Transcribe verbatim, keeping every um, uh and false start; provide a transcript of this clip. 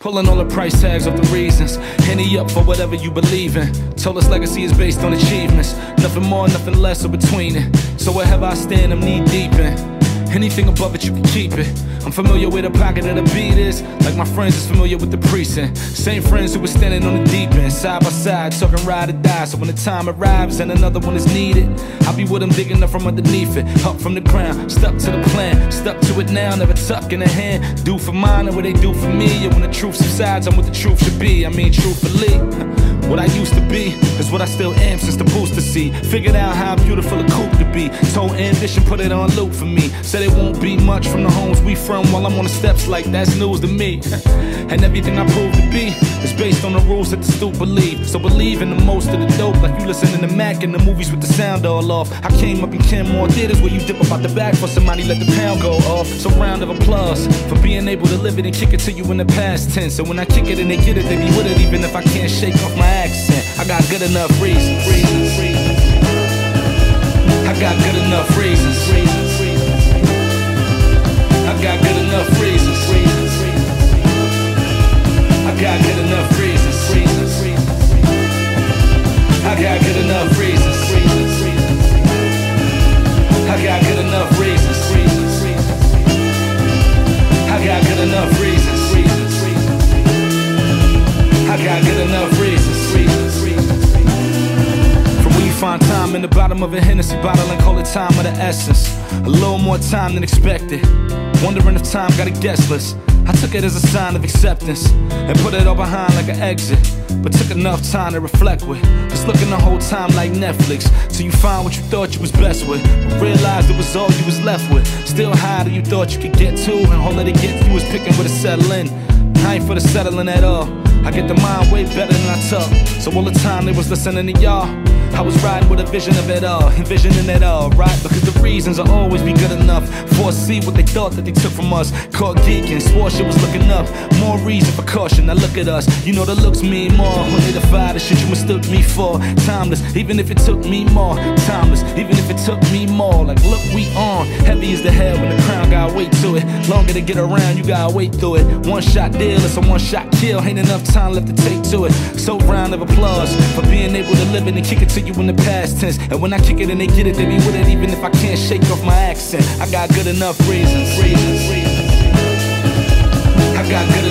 Pulling all the price tags off the reasons. Henny up for whatever you believe in. Told us legacy is based on achievements. Nothing more, nothing less or between it. So wherever I stand, I'm knee deep in. Anything above it, you can keep it. I'm familiar with the pocket of the beat is. Like my friends is familiar with the precinct. Same friends who were standing on the deep end. Side by side, talking ride or die. So when the time arrives and another one is needed, I'll be with them digging up from underneath it. Up from the ground, stuck to the plan. Stuck to it now, never tuck in the hand. Do for mine and what they do for me. And when the truth subsides, I'm what the truth should be. I mean truthfully, what I used to be is what I still am since the booster seat. Figured out how beautiful a coupe to be. Told ambition, put it on loop for me. Said it won't be much from the homes we from while I'm on the steps like that's news to me. And everything I prove to be is based on the rules that the stoop believe. So believe in the most of the dope, like you listening to Mac in the movies with the sound all off. I came up in Kenmore theaters where you dip up out the back for somebody let the pound go off. So round of applause for being able to live it and kick it to you in the past tense. So when I kick it and they get it, they be with it even if I can't shake off my accent. I got good enough reasons. reasons, reasons. I got good enough reasons. reasons, reasons. I got good enough reasons. reasons, reasons. I got good enough reasons. reasons, reasons. I got good enough reasons. reasons, reasons. I got good enough reasons. reasons, reasons. I got good enough reasons. reasons, reasons. I got good enough reasons. reasons, reasons. From where you find time in the bottom of a Hennessy bottle and call it time of the essence. A little more time than expected. Wondering if time got a guest list. I took it as a sign of acceptance and put it all behind like an exit. But took enough time to reflect with. Just looking the whole time like Netflix. Till you find what you thought you was best with, but realized it was all you was left with. Still higher than you thought you could get to, and all that it gets you was picking where to settle in. I ain't for the settling at all. I get the mind way better than I talk. So all the time they was listening to y'all, I was riding with a vision of it all, envisioning it all, right? Because the reasons will always be good enough. Foresee what they thought that they took from us. Caught geeking, swore shit was looking up. More reason for caution, now look at us. You know the looks mean more. When they defy the shit you mistook me for. Timeless, even if it took me more. Timeless, even if it took me more. Like look, we on. Heavy as the head when the crown got weight to it. Longer to get around, you gotta wait through it. One shot deal, it's a one shot kill. Ain't enough time left to take to it. So round of applause for being able to live it and kick it to you in the past tense. And when I kick it and they get it, they be with it even if I can't shake off my accent. I got good enough reasons. reasons, reasons. I got good